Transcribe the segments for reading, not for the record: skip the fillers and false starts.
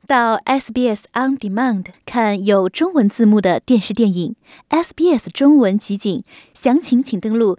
到 SBS On Demand 看有中文字幕的电视电影 SBS 中文集锦，详情请登录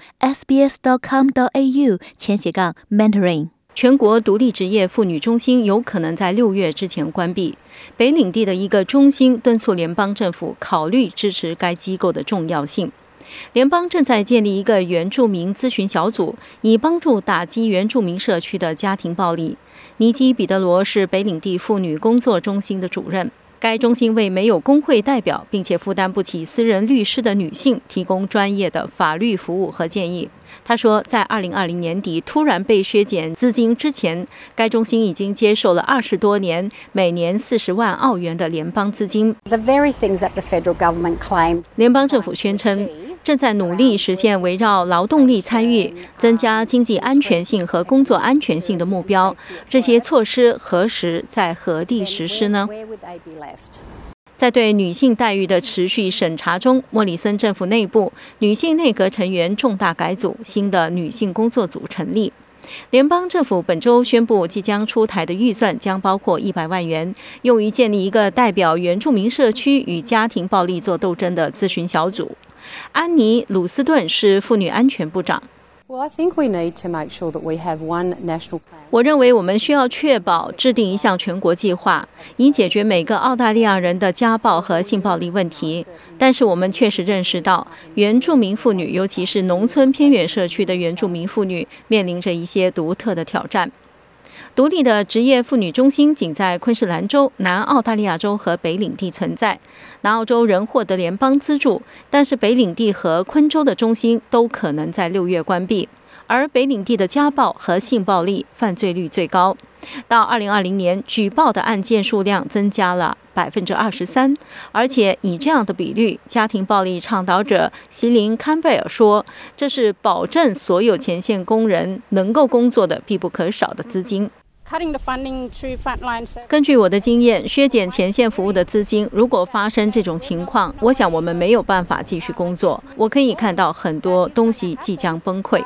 sbs.com.au/Mandarin。全国独立职业妇女中心有可能在6月之前关闭。北领地的一个中心敦促联邦政府考虑支持该机构的重要性。联邦正在建立一个原住民咨询小组，以帮助打击原住民社区的家庭暴力。尼基·彼得罗是北领地妇女工作中心的主任。该中心为没有工会代表并且负担不起私人律师的女性提供专业的法律服务和建议。他说，在2020年底突然被削减资金之前，该中心已经接受了20多年每年40万澳元的联邦资金。联邦政府宣称正在努力实现围绕劳动力参与、增加经济安全性和工作安全性的目标。这些措施何时在何地实施呢？在对女性待遇的持续审查中，莫里森政府内部女性内阁成员重大改组，新的女性工作组成立。联邦政府本周宣布，即将出台的预算将包括100万元，用于建立一个代表原住民社区与家庭暴力做斗争的咨询小组。安妮·鲁斯顿是妇女安全部长。我认为我们需要确保制定一项全国计划，以解决每个澳大利亚人的家暴和性暴力问题。但是我们确实认识到，原住民妇女，尤其是农村偏远社区的原住民妇女，面临着一些独特的挑战。独立的职业妇女中心仅在昆士兰州、南澳大利亚州和北领地存在。南澳洲仍获得联邦资助，但是北领地和昆州的中心都可能在6月关闭。而北领地的家暴和性暴力犯罪率最高，到2020年举报的案件数量增加了23%，而且以这样的比率，家庭暴力倡导者席琳·坎贝尔说，这是保证所有前线工人能够工作的必不可少的资金。根据我的经验，削减前线服务的资金，如果发生这种情况，我想我们没有办法继续工作。我可以看到很多东西即将崩溃。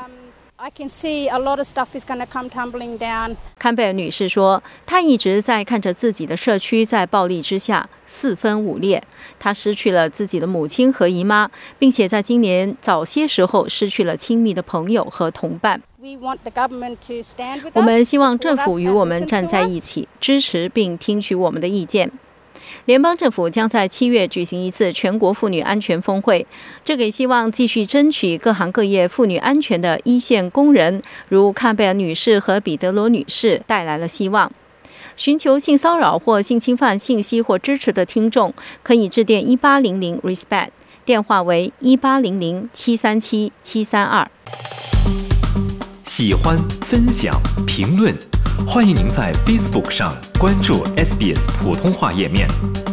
坎贝尔女士说，她一直在看着自己的社区在暴力之下四分五裂。她失去了自己的母亲和姨妈，并且在今年早些时候失去了亲密的朋友和同伴。我们希望政府与我们站在一起，支持并听取我们的意见。联邦政府将在7月举行一次全国妇女安全峰会，这给希望继续争取各行各业妇女安全的一线工人，如坎贝尔女士和彼得罗女士带来了希望。寻求性骚扰或性侵犯信息或支持的听众，可以致电1800 RESPECT， 电话为1800 737 732。 喜欢、分享、评论，欢迎您在 Facebook 上关注 SBS 普通话页面。